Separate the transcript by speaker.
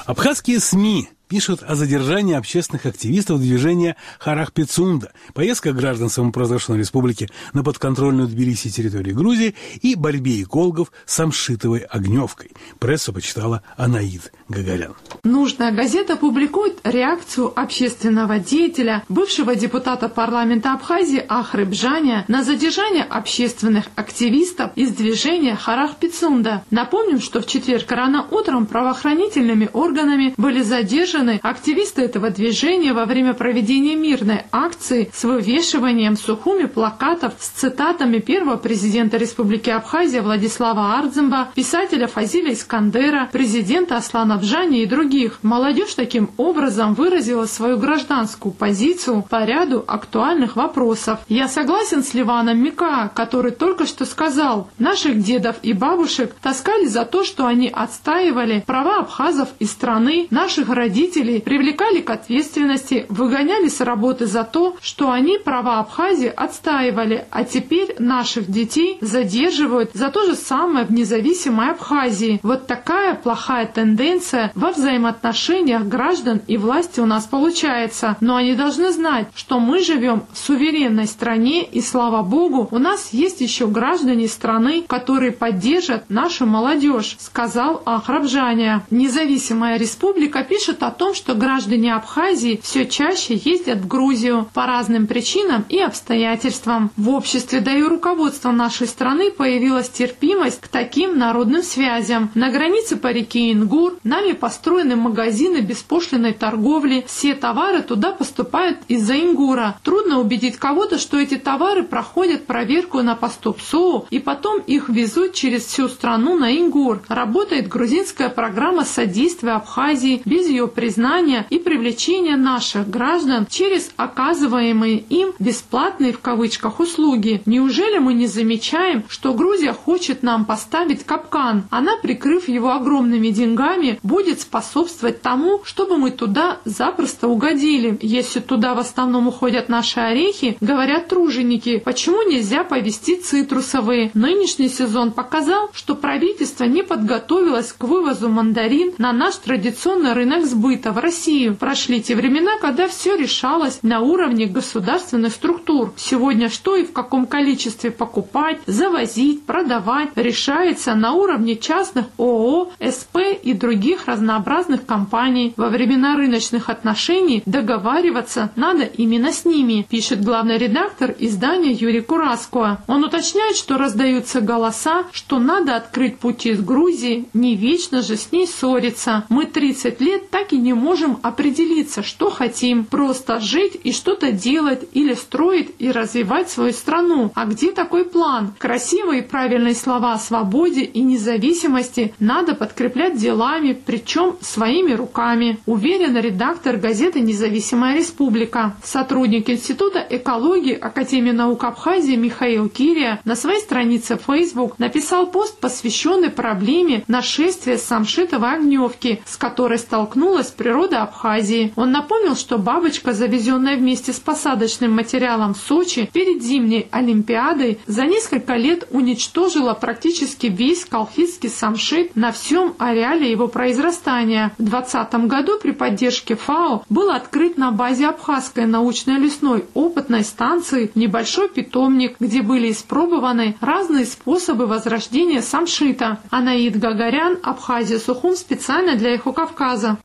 Speaker 1: Абхазские СМИ пишут о задержании общественных активистов движения Харах-Пицунда, поездках граждан самопровозглашенной республики на подконтрольную Тбилиси территорию Грузии и борьбе экологов с самшитовой огневкой. Прессу почитала Анаид Гагарян.
Speaker 2: Нужная газета публикует реакцию общественного деятеля, бывшего депутата парламента Абхазии Ахрыбжаня на задержание общественных активистов из движения Харах-Пицунда. Напомним, что в четверг рано утром правоохранительными органами были задержаны активисты этого движения во время проведения мирной акции с вывешиванием в Сухуми плакатов с цитатами первого президента Республики Абхазия Владислава Ардземба, писателя Фазиля Искандера, президента Аслана Бжани и других. Молодежь таким образом выразила свою гражданскую позицию по ряду актуальных вопросов. Я согласен с Ливаном Мика, который только что сказал: наших дедов и бабушек таскали за то, что они отстаивали права абхазов и страны, наших родителей привлекали к ответственности, выгоняли с работы за то, что они права Абхазии отстаивали, а теперь наших детей задерживают за то же самое в независимой Абхазии. Вот такая плохая тенденция во взаимоотношениях граждан и власти у нас получается. Но они должны знать, что мы живем в суверенной стране, и, слава Богу, у нас есть еще граждане страны, которые поддержат нашу молодежь, сказал Ахрабжаня. Независимая республика пишет о том, что граждане Абхазии все чаще ездят в Грузию по разным причинам и обстоятельствам. В обществе, да и у руководства нашей страны появилась терпимость к таким народным связям. На границе по реке Ингур нами построены магазины беспошлинной торговли. Все товары туда поступают из-за Ингура. Трудно убедить кого-то, что эти товары проходят проверку на посту ПСО и потом их везут через всю страну на Ингур. Работает грузинская программа содействия Абхазии без ее признания и привлечения наших граждан через оказываемые им «бесплатные» в кавычках услуги. Неужели мы не замечаем, что Грузия хочет нам поставить капкан? Она, прикрыв его огромными деньгами, будет способствовать тому, чтобы мы туда запросто угодили. Если туда в основном уходят наши орехи, говорят труженики, почему нельзя повезти цитрусовые? Нынешний сезон показал, что правительство не подготовилось к вывозу мандарин на наш традиционный рынок сбыта в Россию. Прошли те времена, когда все решалось на уровне государственных структур. Сегодня что и в каком количестве покупать, завозить, продавать решается на уровне частных ООО, СП и других разнообразных компаний. Во времена рыночных отношений договариваться надо именно с ними, пишет главный редактор издания Юрий Кураско. Он уточняет, что раздаются голоса, что надо открыть пути с Грузией, не вечно же с ней ссориться. Мы 30 лет так и не можем определиться, что хотим. Просто жить и что-то делать или строить и развивать свою страну. А где такой план? Красивые и правильные слова о свободе и независимости надо подкреплять делами, причем своими руками, уверен редактор газеты «Независимая республика». Сотрудник Института экологии Академии наук Абхазии Михаил Кирия на своей странице в Facebook написал пост, посвященный проблеме нашествия самшитовой огневки, с которой столкнулась природа Абхазии. Он напомнил, что бабочка, завезенная вместе с посадочным материалом в Сочи перед зимней Олимпиадой, за несколько лет уничтожила практически весь колхидский самшит на всем ареале его произрастания. В 2020 году при поддержке ФАО был открыт на базе Абхазской научной лесной опытной станции небольшой питомник, где были испробованы разные способы возрождения самшита. Анаид Гагарян, Абхазия, Сухум, специально для Эхо Кавказа.